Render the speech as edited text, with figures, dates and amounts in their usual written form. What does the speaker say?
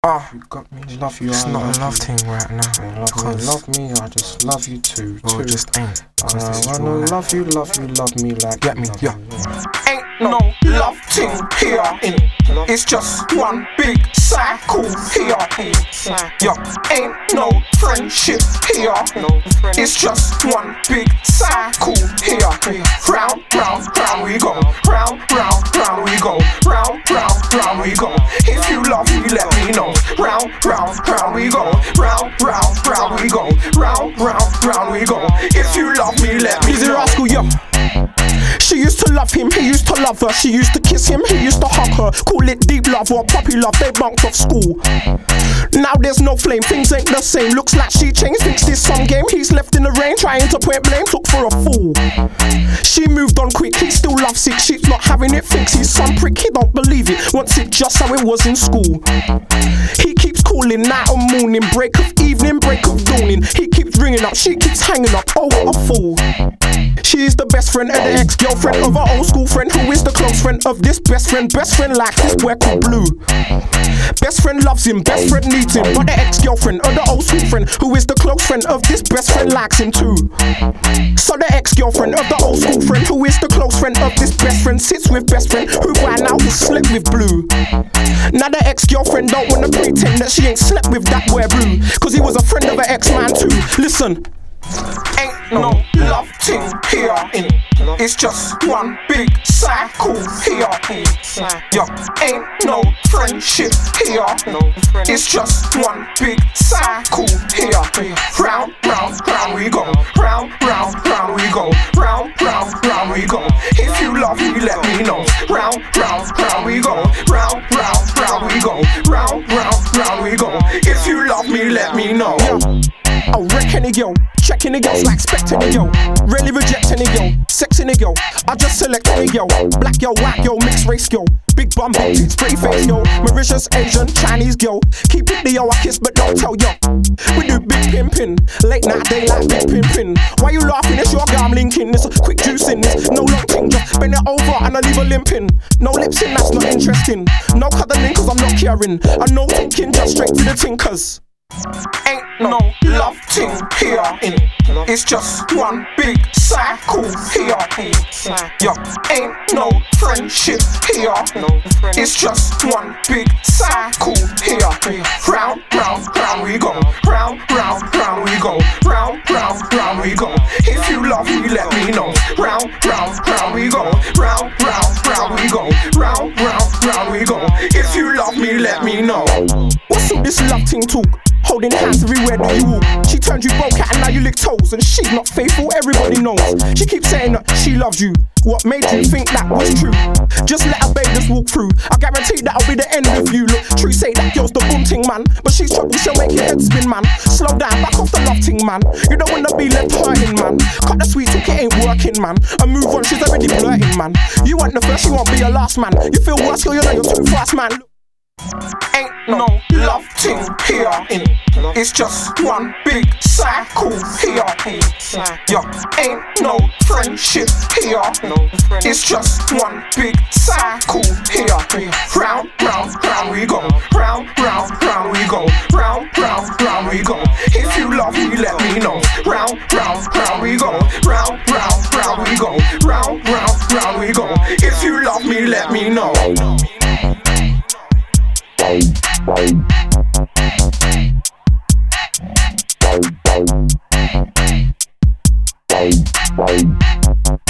You got me, love you. It's I not love a love you. thing right now. Love me, I just love you too. Well, just ain't. Because this is I real wanna life. love you like Get me, you yeah. love me. Ain't no love thing here. It's just one big cycle here. Yo, ain't no friendship here. It's just one big cycle here. Round, round, round we go. Round, round, round we go. Round, round, round we go. If you love me, let me know. Round, round, round we go. Round, round, round we go. Round, round, round we go. If you love me, let me know. Easy Rascal, yo. She used to love him, he used to love her. She used to kiss him, he used to hug her. Call it deep love or puppy love, they bunked off school. Now there's no flame, things ain't the same. Looks like she changed, thinks this some game. He's left in the rain, trying to point blame, took for a fool. She moved on quick, he still lovesick. She's not having it, thinks he's some prick. He don't believe it, wants it just how it was in school. He keeps calling night and morning, break of evening, break of dawning. He keeps ringing up, she keeps hanging up, oh what a fool. She's the best friend of the ex-girlfriend of her old school friend, who is the close friend of this best friend. Best friend likes this boy called Blue. Best friend loves him, best friend needs him. But the ex-girlfriend of the old school friend, who is the close friend of this best friend, likes him too. So the ex-girlfriend of the old school friend, who is the close friend of this best friend, sits with best friend, who by now has slept with Blue. Now the ex-girlfriend don't wanna pretend that she ain't slept with that boy Blue, cause he was a friend of her ex-man too. Listen. Ain't no love thing here. It's just one big cycle here. Yo, ain't no friendship here. It's just one big cycle here. Round, round, round we go. Round, round, round we go. Round, round, round we go. If you love me, let me know. Round, round, round we go. Round, round, round we go. Round, round, round we go. If you love me, let me know. I wreck any girl, check any girls like spect any girl. Really reject any girl, sex any girl. I just select any girl, black girl, white girl, mixed race girl. Big bum, big tits, pretty face girl. Mauritius, Asian, Chinese girl. Keep it the yo, I kiss but don't tell yo. We do big pimpin', late night, daylight, big pimpin'. Why you laughing? It's your guy I'm linking. It's a quick juice in this, no long thing. Just bend it over and I leave a limping. No lips in, that's not interesting. No cuddling cause I'm not caring. And no thinking, just straight to the tinkers. Ain't no love thing here. It's just one big cycle here. Yo, ain't no friendship here. It's just one big cycle here. Round, round, round we go. Round, round, round we go. Round, round, round we go. If you love me, let me know. Round, round, round we go. Round, round, round we go. Round, round, round we go. If you love me, let me know. What's all this love thing talk? Holding hands everywhere that you walk. She turned you broke out and now you lick toes. And she's not faithful, everybody knows. She keeps saying that she loves you. What made you think that was true? Just let her babe just walk through. I guarantee that'll be the end of you. Look, true say that girl's the boom ting man, but she's trouble, she'll make your head spin man. Slow down, back off the love ting man. You don't wanna be left hurting man. Cut the sweet talk, it ain't working man. And move on, she's already flirting man. You want the first, you won't be your last man. You feel worse, girl, you know you're too fast man. Look. Ain't no love thing here. It's just one big cycle here. Yo, ain't no friendship here. It's just one big cycle here. Round, round, round we go. Round, round, round we go. Round, round, round we go. If you love me, let me know. Round, round, round we go. Round, round, round we go. Round, round, round we go. If you love me, let me know. Bye.